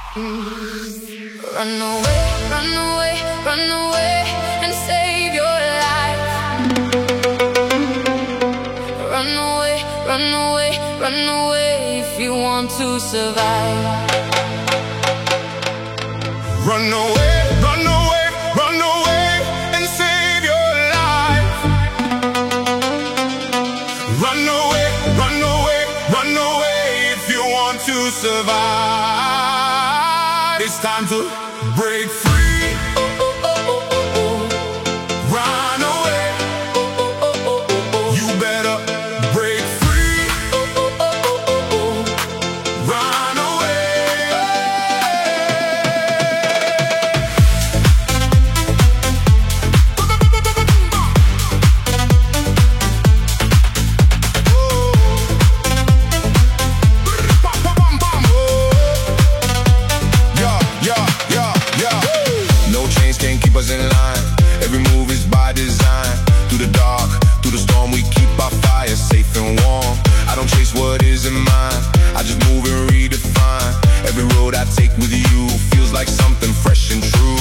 Run away, run away, run away and save your life. Run away, run away, run away if you want to survive. Run away, run away, run away and save your life. Run away, run away, run away if you want to survive. It's time to break free. Run away. You better break free. Run away. No chains can't keep us in line. Every move is by design. Through the dark, through the storm, we keep our fire safe and warm. I don't chase what isn't mine, I just move and redefine. Every road I take with you feels like something fresh and true.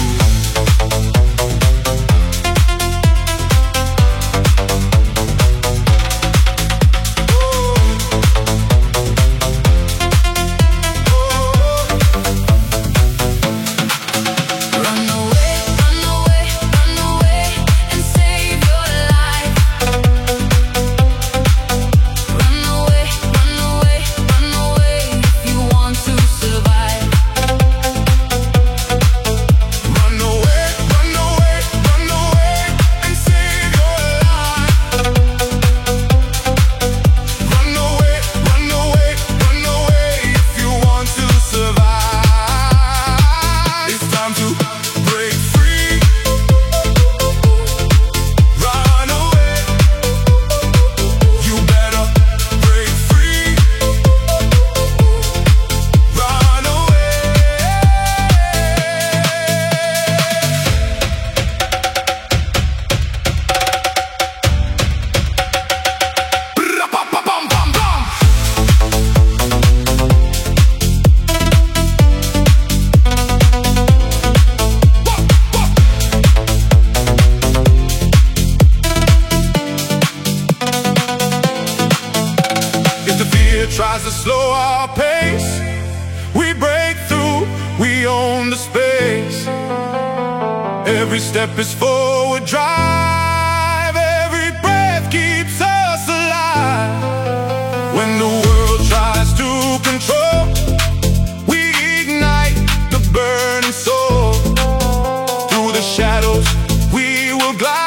Tries to slow our pace, we break through, we own the space. Every step is forward drive, every breath keeps us alive. When the world tries to control, we ignite the burning soul. Through the shadows we will glide.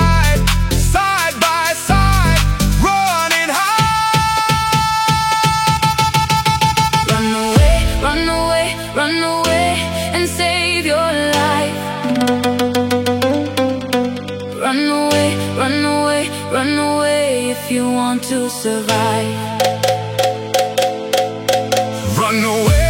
Run away and save your life. Run away, run away, run away if you want to survive. Run away.